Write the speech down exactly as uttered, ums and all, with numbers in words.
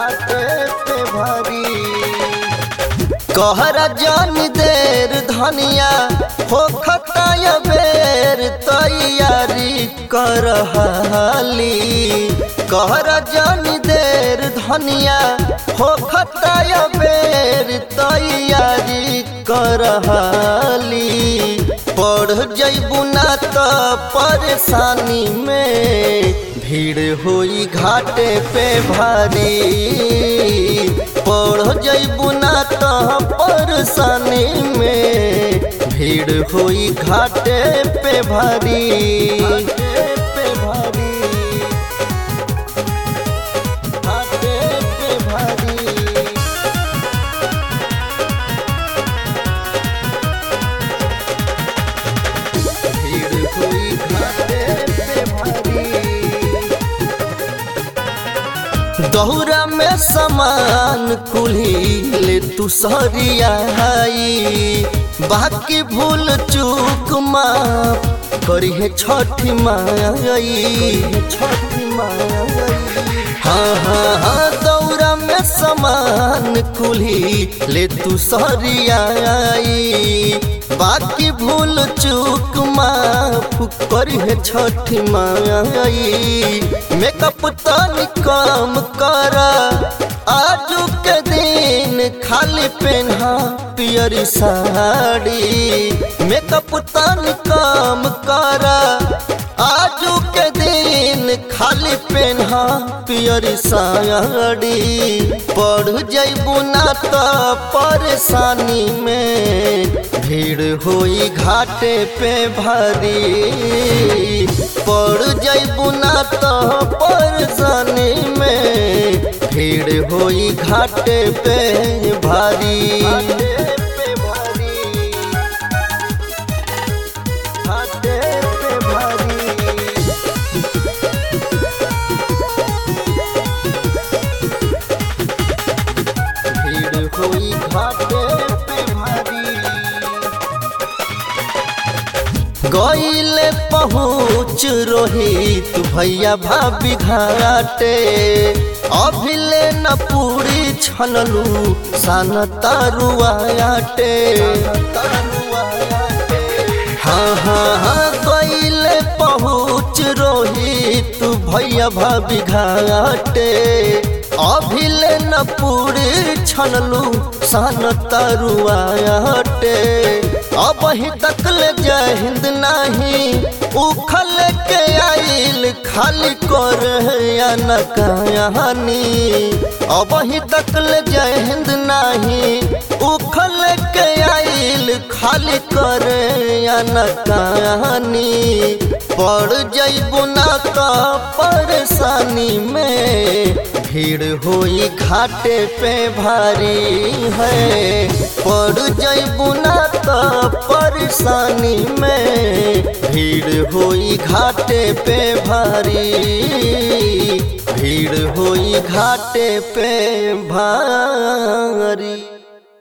घाटे पे भारी। कहरा जान देर धनिया हो खताया बेर तैयारी करहाली। कहरा जान देर धनिया हो खताया बेर तैयारी करहाली। पढ़ जइबू ना त परेशानी में भीड़ होई घाटे पे भारी। पढ़ जइबू ना त परेशानी में भीड़ होई घाटे पे भारी। घाटे पे भारी, घाटे पे भारी। भीड़ होई घाटे पे भारी। दौरा में समान कुल्ही ले तू सरियाई। बाकी भूल चूक माफ करिहे छठी माई। छठी माई हाँ हाँ हाँ दौरा में समान कुल्ही ले तू सरियाई। बाकी भूल चूक माफ करिहे छठी माई। मेकअप तनी कम कर आजू के दिन खाली पेन्हा पियरी साड़ी। मेकअप तनी कम कर आजू के दिन खाली पेन्हा पियरी साड़ी। पढ़ जइबू ना त परेशानी में भीड़ होई घाटे पे भारी। पढ़ जइबू ना त परेशानी में भीड़ होई घाटे पे भारी। घाटे पे भारी, घाटे पे भारी। भीड़ होई घाटे पे भारी। गईले पहुँच रोहित भैया भाभी घाटे। अभिले न पूरी छनलू सन तरुआटे। हाँ हाँ हाँ गईले पहुँच रोहित भैया भाभी घाटे। अभिले न पूरी छनलू सन तरुआटे। अब ही तक ले जय हिंद नहीं उखल के आइल खाली कर या न कहानी। अब ही तक ले जय हिंद नहीं उखल के आइल खाली कर या न कहानी। पढ़ जइबू ना त परेशानी में भीड़ होई घाटे पे भारी है। पढ़ जइबू ना त परेशानी में भीड़ होई घाटे पे भारी। भीड़ होई घाटे पे भारी।